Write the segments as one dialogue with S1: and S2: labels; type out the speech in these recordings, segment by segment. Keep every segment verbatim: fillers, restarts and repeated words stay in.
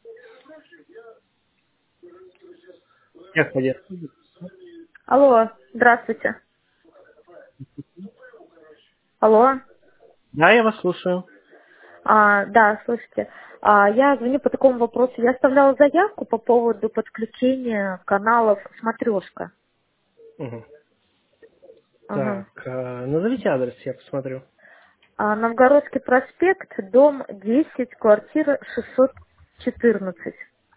S1: Техподдержка.
S2: Алло, здравствуйте. Алло.
S1: Да, я вас слушаю.
S2: А, да, слушайте, а, я звоню по такому вопросу. Я оставляла заявку по поводу подключения каналов «Смотрешка».
S1: Мгм.
S2: Ага.
S1: Так, э, назовите адрес, я посмотрю.
S2: А, Новгородский проспект, дом десять, квартира шестьсот четырнадцать.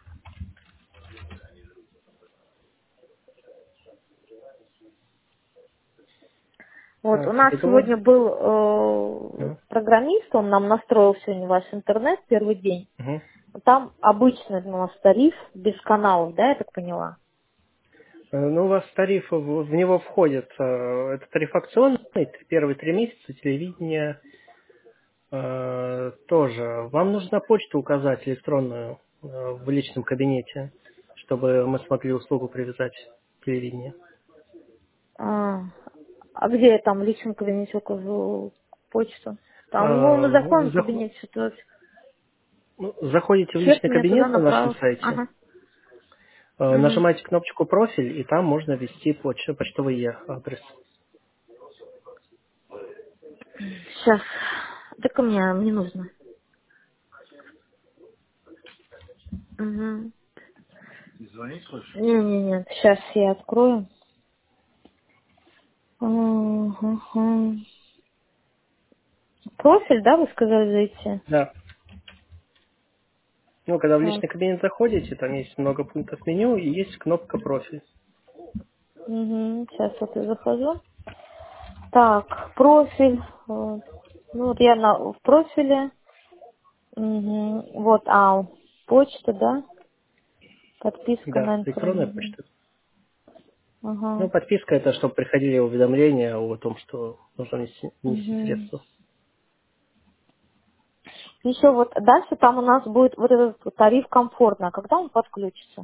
S2: Вот, у
S1: Так,
S2: нас
S1: договор.
S2: сегодня был э,
S1: Мгм.
S2: программист, он нам настроил сегодня ваш интернет первый день.
S1: Мгм.
S2: Там обычный у нас тариф, без каналов, да, я так поняла?
S1: Э, Ну, у вас тариф, в, в него входит, э, это тариф акционный, первые три месяца телевидение э, тоже. Вам нужно почту указать электронную э, в личном кабинете, чтобы мы смогли услугу привязать к телевидению.
S2: А, а где я там в личном кабинете укажу почту? Там, ну, на
S1: Э,
S2: законном
S1: зах-
S2: кабинете что-то.
S1: ну, Заходите в
S2: Черт
S1: личный
S2: меня туда
S1: кабинет на нашем
S2: направил.
S1: сайте,
S2: Ага.
S1: э,
S2: Угу.
S1: нажимаете кнопочку «Профиль», и там можно ввести поч- почтовый адрес.
S2: Сейчас. Так у меня не нужно. Угу. Не-не-не, сейчас я открою. Угу. Профиль, да, вы сказали зайти?
S1: Да. Ну, когда в
S2: Так.
S1: личный кабинет заходите, там есть много пунктов меню и есть кнопка «Профиль».
S2: Угу. Сейчас вот я захожу. Так, профиль. Вот. Ну вот я на, в профиле. Угу. Вот, а, почта, да? Подписка
S1: Да,
S2: на
S1: электронная
S2: интернет.
S1: почта. Ну,
S2: Ага.
S1: подписка — это чтобы приходили уведомления о том, что нужно внести, внести
S2: Угу.
S1: средства.
S2: Еще вот дальше там у нас будет вот этот вот тариф комфортно. А когда он подключится?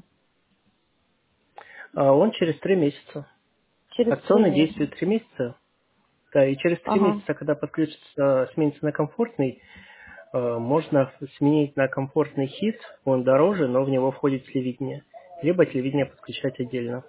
S1: А он через три месяца.
S2: Через три
S1: Акционное действие
S2: месяца.
S1: три месяца. Да, и через три
S2: Ага.
S1: месяца, когда подключится, сменится на комфортный, э, можно сменить на комфортный хит, он дороже, но в него входит телевидение. Либо телевидение подключать отдельно.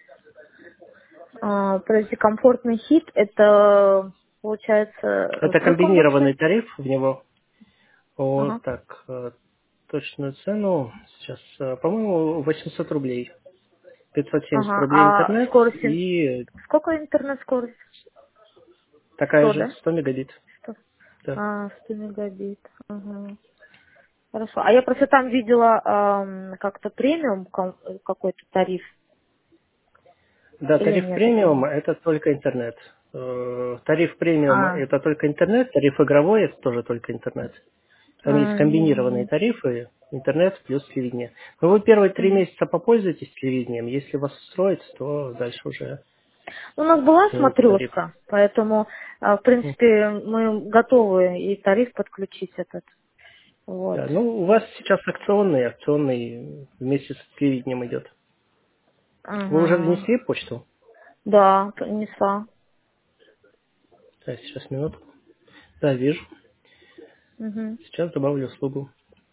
S2: А, подожди, комфортный хит, это получается,
S1: Это
S2: сколько он будет
S1: комбинированный
S2: стоить?
S1: тариф, в него
S2: Ага.
S1: вот так, э, точную цену сейчас, э, по-моему, восемьсот рублей. пятьсот семьдесят
S2: Ага.
S1: рублей
S2: А
S1: интернет
S2: скорость, ин-
S1: и
S2: сколько интернет-скорость?
S1: такая
S2: Сто,
S1: же
S2: да?
S1: сто мегабит.
S2: Сто.
S1: Да,
S2: А, сто мегабит. Ага. Хорошо. А я просто там видела ам, как-то премиум ком- какой-то тариф.
S1: да,
S2: Или
S1: тариф
S2: нет
S1: премиум —
S2: этого?
S1: это только интернет. Э, Тариф премиум —
S2: А.
S1: это только интернет, тариф игровой — это тоже только интернет. Там есть комбинированные
S2: Мгм.
S1: тарифы, интернет плюс телевидение. Но вы первые три
S2: Мгм.
S1: месяца попользуйтесь телевидением, если вас устроит, то дальше уже
S2: У нас была
S1: смените тариф.
S2: смотрешка, поэтому, а, в
S1: М.
S2: принципе, мы готовы и тариф подключить этот. Вот.
S1: Да, ну, у вас сейчас акционный, акционный вместе с телевидением идет. Вы уже
S2: Ага.
S1: внесли почту?
S2: Да, принесла.
S1: Да, сейчас минутку. Да, вижу.
S2: Мгм.
S1: Сейчас добавлю услугу.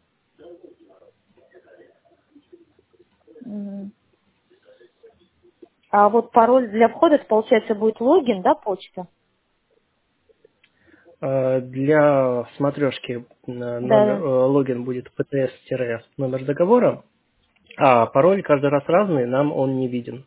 S2: Мгм. А вот пароль для входа, это, получается, будет логин, да, почта?
S1: Э, Для смотрешки на
S2: Да,
S1: номер,
S2: да.
S1: э, логин будет птс-номер договора, а пароль каждый раз разный, нам он не виден.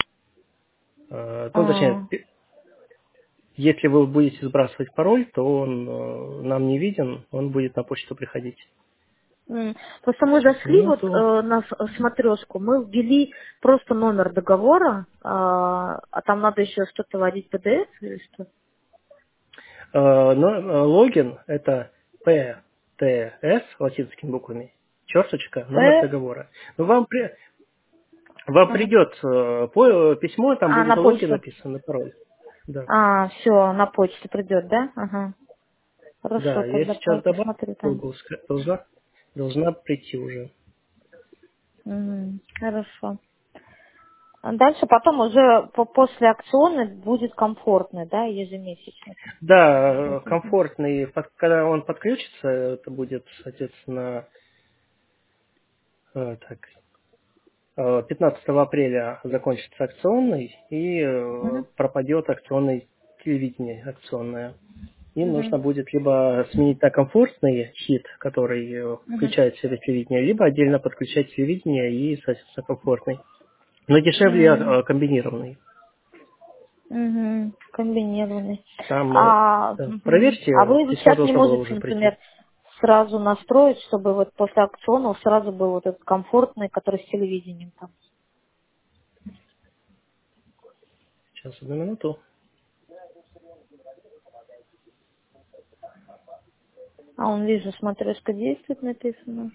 S1: Э, Ну, точнее,
S2: А,
S1: пи- если вы будете сбрасывать пароль, то он э, нам не виден, он будет на почту приходить.
S2: м. Просто мы
S1: Сейчас,
S2: зашли вот
S1: минуту.
S2: э, на с- смотрешку, мы ввели просто номер договора, а, а там надо еще что-то вводить пэ дэ эф или что?
S1: Э, Но э, логин — это пэ тэ эс латинскими буквами, черточка, номер
S2: П,
S1: договора. Но вам, при- вам
S2: ага.
S1: придет э, по- письмо, там
S2: А,
S1: будет
S2: на
S1: логин
S2: почту.
S1: написан и пароль. Да.
S2: А, все, на почту придет, да? Ага. Хорошо,
S1: Да, я
S2: тогда по-
S1: сейчас добавлю,
S2: посмотрю там.
S1: услугу, ска- должна, должна прийти уже.
S2: Мгм. Хорошо. А дальше потом уже по- после акционной будет комфортный, да, ежемесячно.
S1: Да, э,
S2: Мгм.
S1: комфортный, под- когда он подключится, это будет, соответственно, э, так, э, пятнадцатого апреля закончится акционный и э,
S2: Угу.
S1: пропадет акционный телевидение акционное. И
S2: Угу.
S1: нужно будет либо сменить на комфортный хит, который э,
S2: Угу.
S1: включает в себя телевидение, либо отдельно подключать телевидение и, соответственно, комфортный. Но дешевле
S2: М,
S1: э, комбинированный.
S2: мгм. Комбинированный.
S1: Там э,
S2: А,
S1: да,
S2: мгм.
S1: проверьте,
S2: А вы
S1: письмо
S2: сейчас не
S1: должно было
S2: можете,
S1: уже прийти.
S2: например, сразу настроить, чтобы вот после акционного сразу был вот этот комфортный, который с телевидением там.
S1: Сейчас, одну минуту.
S2: А он, вижу, смотрешка действует, написано.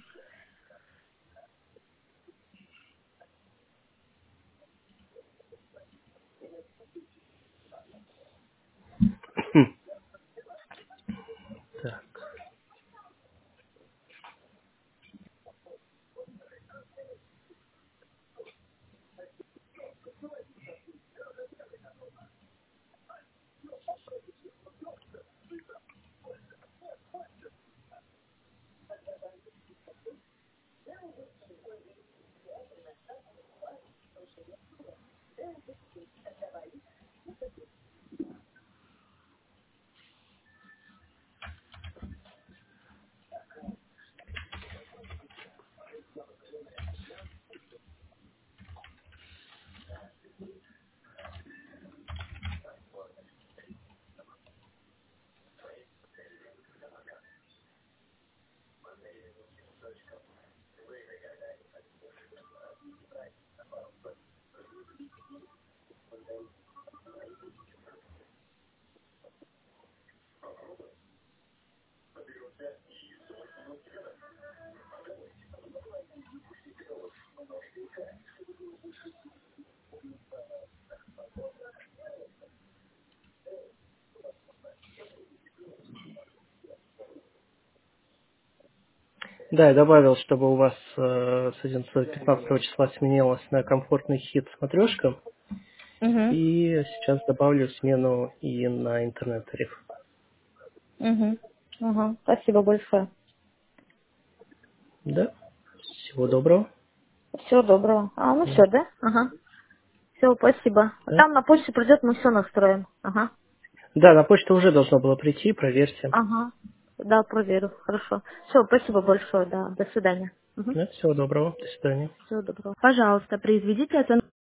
S1: Так. Да, я добавил, чтобы у вас э, с одиннадцатого пятнадцатого числа сменилось на комфортный хит смотрешка.
S2: Угу.
S1: И сейчас добавлю смену и на интернет-тариф.
S2: Угу. Ага. Спасибо большое.
S1: Да? Всего доброго.
S2: Всего доброго. А, ну все,
S1: Да.
S2: да? Ага. Все, спасибо. А
S1: Да,
S2: там на почте придет, мы все настроим. Ага.
S1: Да, на почту уже должно было прийти, проверьте.
S2: Ага. Да, проверю. Хорошо. Все, спасибо большое, да. До свидания. Угу.
S1: Да, всего доброго. До свидания.
S2: Всего доброго. Пожалуйста, произведите оценку.